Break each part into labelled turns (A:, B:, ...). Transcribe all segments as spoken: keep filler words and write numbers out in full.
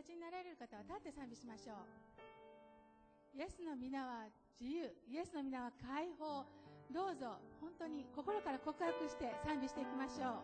A: 立ちになられる方は立って賛美しましょう。イエスの皆は自由、イエスの皆は解放。どうぞ本当に心から告白して賛美していきましょう。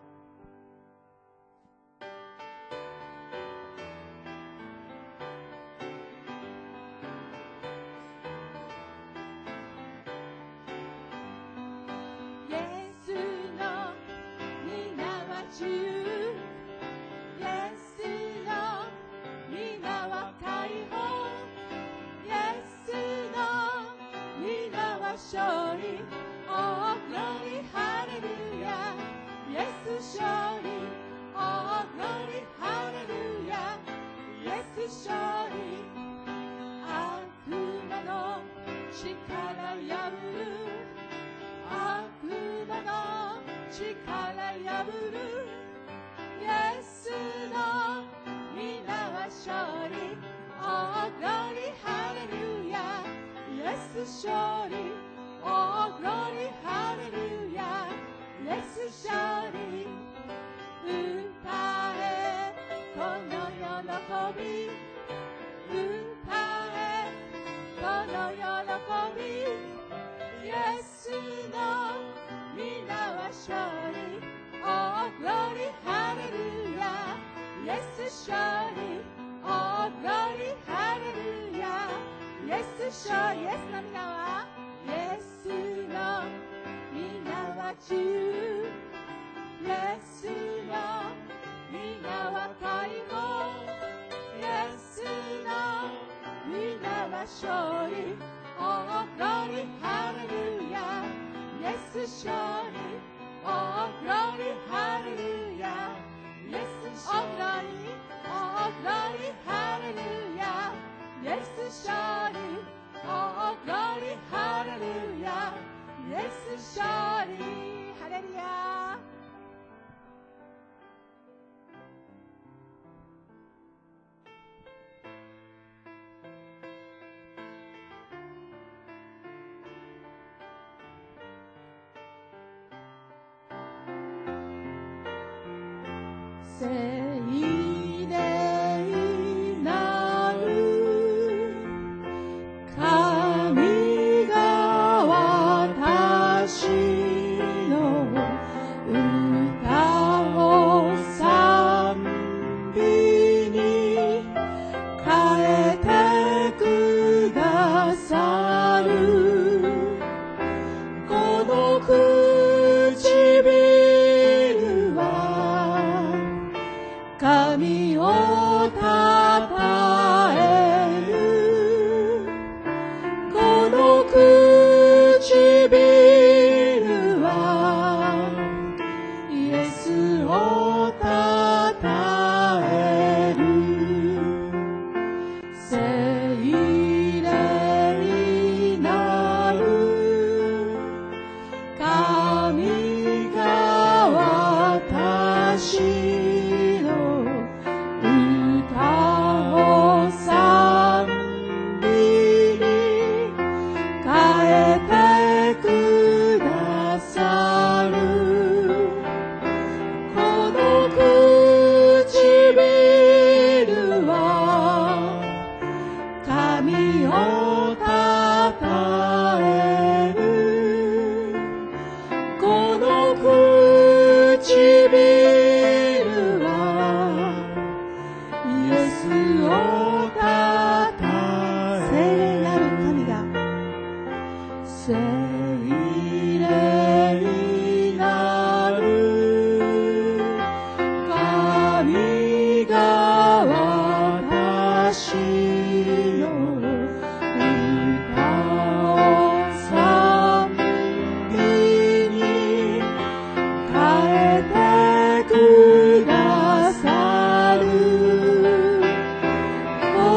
B: こ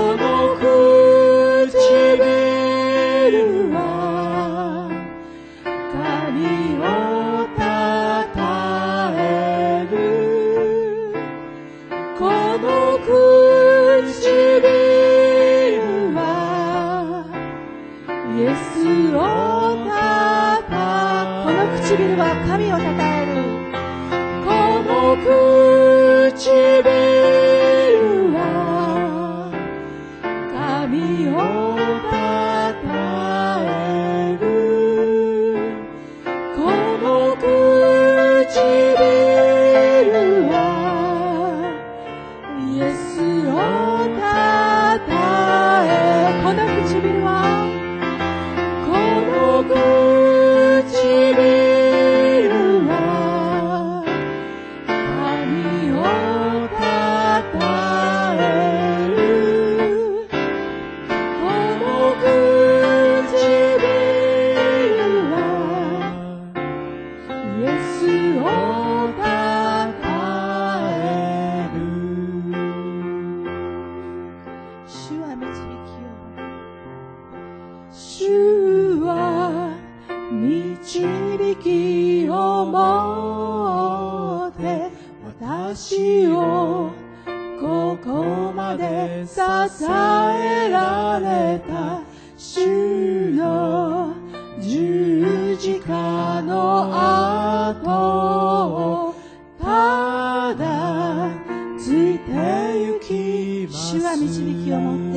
B: 私をここまで支えられた主の十字架の後をただついて行きます。
A: 主は導きを持って、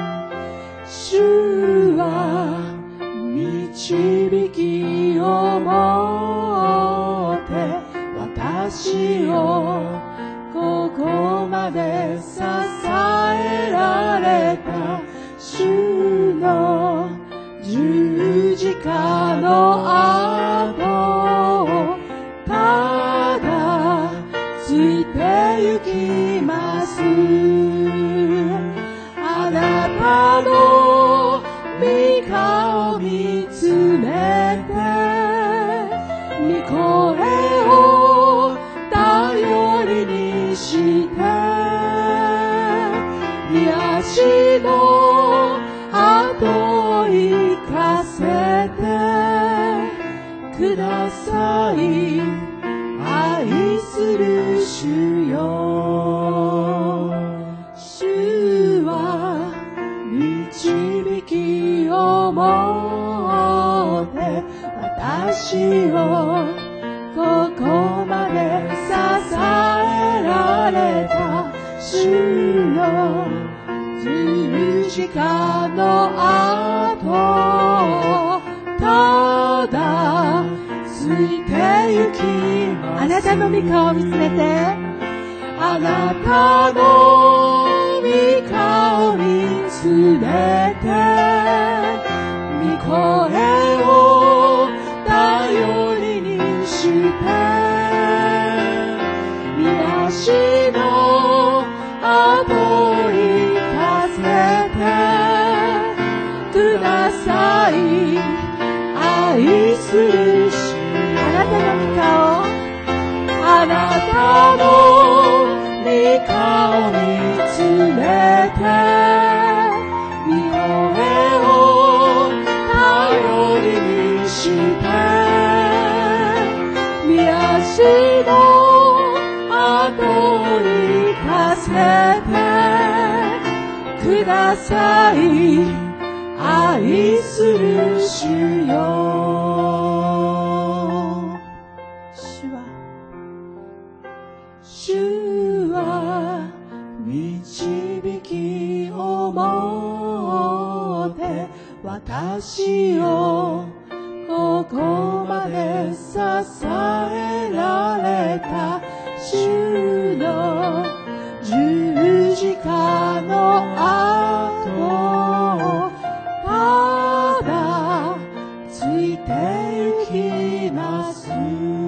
B: 主は導きを持って私をここまで支えられた主の十字架の後をただついて行きます。あなたの御顔見つめて御声を頼りにして癒しの後を生かせてください。愛する主よ、主は導きを持って私をここまで支えられた主の十字架の後をただついて行きます。
A: あなたの御顔を見つめて、
B: あなたの御顔見つめて御声を頼りにして癒しの後を生かせてください。愛する主、
A: あなたの御顔、
B: あなたの御顔見つめて御声を頼りにして癒しの後を生かせてください。愛する主よ、
A: 主は
B: 主は導きを持って私をここまで支えられた主の十字架の後をただついて行きます。